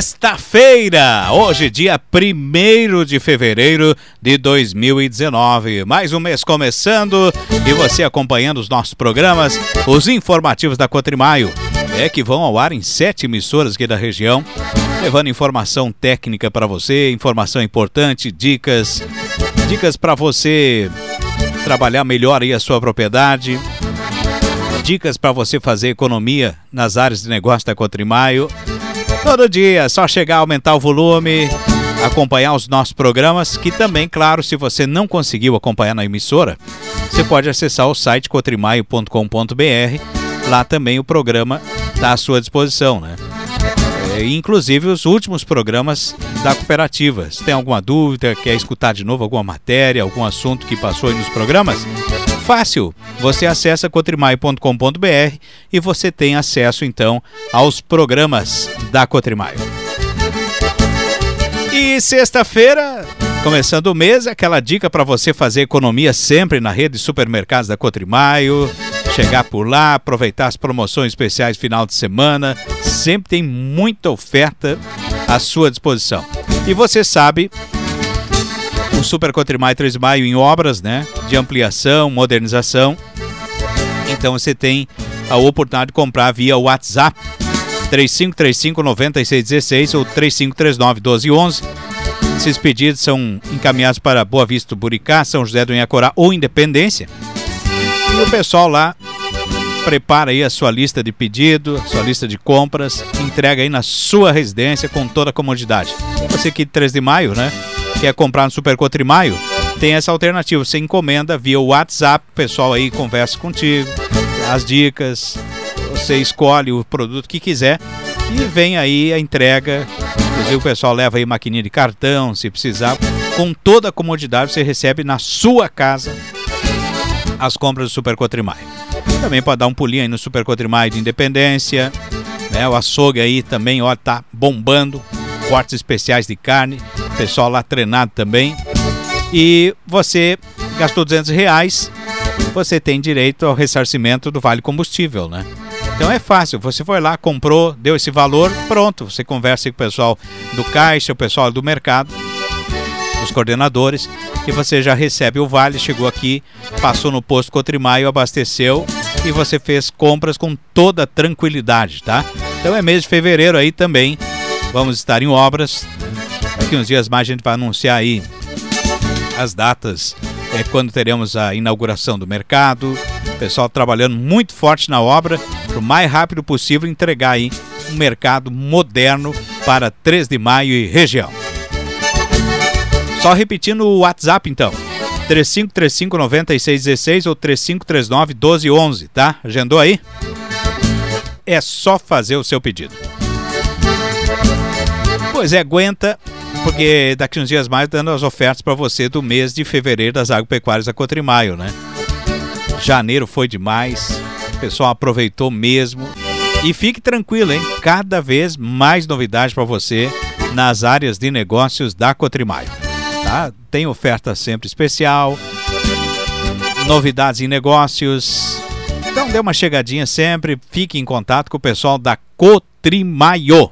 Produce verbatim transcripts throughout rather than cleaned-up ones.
Sexta-feira, hoje dia primeiro de fevereiro de dois mil e dezenove. Mais um mês começando e você acompanhando os nossos programas, os informativos da Cotrimaio, é que vão ao ar em sete emissoras aqui da região, levando informação técnica para você, informação importante, dicas, dicas para você trabalhar melhor aí a sua propriedade, dicas para você fazer economia nas áreas de negócio da Cotrimaio. Todo dia, é só chegar, aumentar o volume, acompanhar os nossos programas, que também, claro, se você não conseguiu acompanhar na emissora, você pode acessar o site cotrimaio ponto com ponto b r, lá também o programa está à sua disposição, né? É, inclusive os últimos programas da cooperativa. Se tem alguma dúvida, quer escutar de novo alguma matéria, algum assunto que passou aí nos programas, fácil, você acessa cotrimaio ponto com ponto b r e você tem acesso então aos programas da Cotrimaio. E sexta-feira, começando o mês, aquela dica para você fazer economia sempre na rede de supermercados da Cotrimaio, chegar por lá, aproveitar as promoções especiais final de semana, sempre tem muita oferta à sua disposição. E você sabe, o Super Cotrimaio três de maio em obras, né, de ampliação, modernização. Então você tem a oportunidade de comprar via WhatsApp três cinco três cinco, nove seis um seis ou três cinco três nove, um dois um um. Esses pedidos são encaminhados para Boa Vista, Buricá, São José do Inhacorá ou Independência. E o pessoal lá prepara aí a sua lista de pedido, a sua lista de compras, entrega aí na sua residência com toda a comodidade. Você aqui de três de maio, né, quer comprar no Super Cotrimaio, tem essa alternativa, você encomenda via WhatsApp, o pessoal aí conversa contigo, as dicas, você escolhe o produto que quiser e vem aí a entrega. Inclusive o pessoal leva aí maquininha de cartão, se precisar, com toda a comodidade você recebe na sua casa as compras do Super Cotrimaio. Também pode dar um pulinho aí no Super Cotrimaio de Independência, né? O açougue aí também, ó, tá bombando, cortes especiais de carne, pessoal lá treinado também. E você gastou duzentos reais, você tem direito ao ressarcimento do Vale Combustível, né? Então é fácil, você foi lá, comprou, deu esse valor, pronto, você conversa com o pessoal do caixa, o pessoal do mercado, os coordenadores, e você já recebe o vale, chegou aqui, passou no posto Cotrimaio, abasteceu e você fez compras com toda tranquilidade, tá? Então é mês de fevereiro aí também, vamos estar em obras, daqui uns dias mais a gente vai anunciar aí as datas, é, quando teremos a inauguração do mercado, o pessoal trabalhando muito forte na obra, para o mais rápido possível entregar aí um mercado moderno para três de maio e região. Só repetindo o WhatsApp então, três cinco três cinco, nove seis um seis ou três cinco três nove, um dois um um, tá? Agendou aí? É só fazer o seu pedido. Pois é, aguenta, porque daqui uns dias mais dando as ofertas para você do mês de fevereiro das agropecuárias da Cotrimaio, né? Janeiro foi demais, o pessoal aproveitou mesmo. E fique tranquilo, hein? Cada vez mais novidades para você nas áreas de negócios da Cotrimaio. Tá? Tem oferta sempre especial, novidades em negócios. Então dê uma chegadinha sempre, fique em contato com o pessoal da Cotrimaio.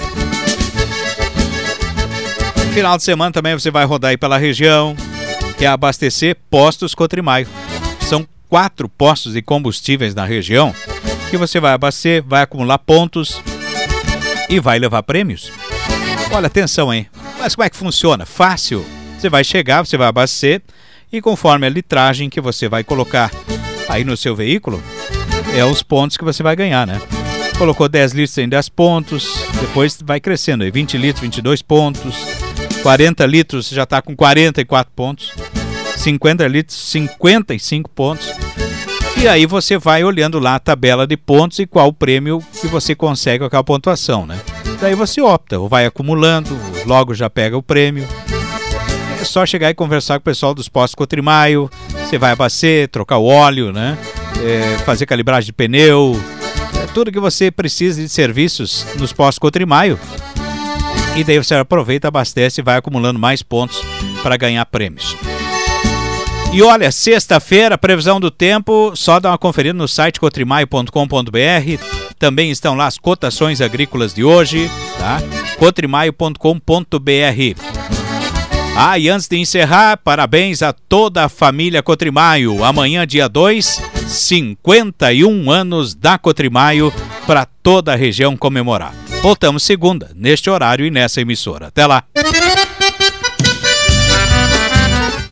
Final de semana também você vai rodar aí pela região, quer abastecer postos Cotrimaio. São quatro postos de combustíveis na região que você vai abastecer, vai acumular pontos e vai levar prêmios. Olha, atenção, hein? Mas como é que funciona? Fácil. Você vai chegar, você vai abastecer e conforme a litragem que você vai colocar aí no seu veículo, é os pontos que você vai ganhar, né? Colocou dez litros, tem dez pontos, depois vai crescendo aí, vinte litros, vinte e dois pontos, quarenta litros, já está com quarenta e quatro pontos, cinquenta litros, cinquenta e cinco pontos. E aí você vai olhando lá a tabela de pontos e qual o prêmio que você consegue com aquela pontuação, né? Daí você opta, ou vai acumulando, logo já pega o prêmio. É só chegar e conversar com o pessoal dos postos Cotrimaio, você vai abastecer, trocar o óleo, né? É, fazer calibragem de pneu, é tudo que você precisa de serviços nos postos Cotrimaio. E daí você aproveita, abastece e vai acumulando mais pontos para ganhar prêmios. E olha, sexta-feira, previsão do tempo, só dá uma conferida no site cotrimaio ponto com ponto b r. Também estão lá as cotações agrícolas de hoje, tá? cotrimaio ponto com ponto br. Ah, e antes de encerrar, parabéns a toda a família Cotrimaio. Amanhã, dia dois, cinquenta e um anos da Cotrimaio para toda a região comemorar. Voltamos segunda, neste horário e nessa emissora. Até lá!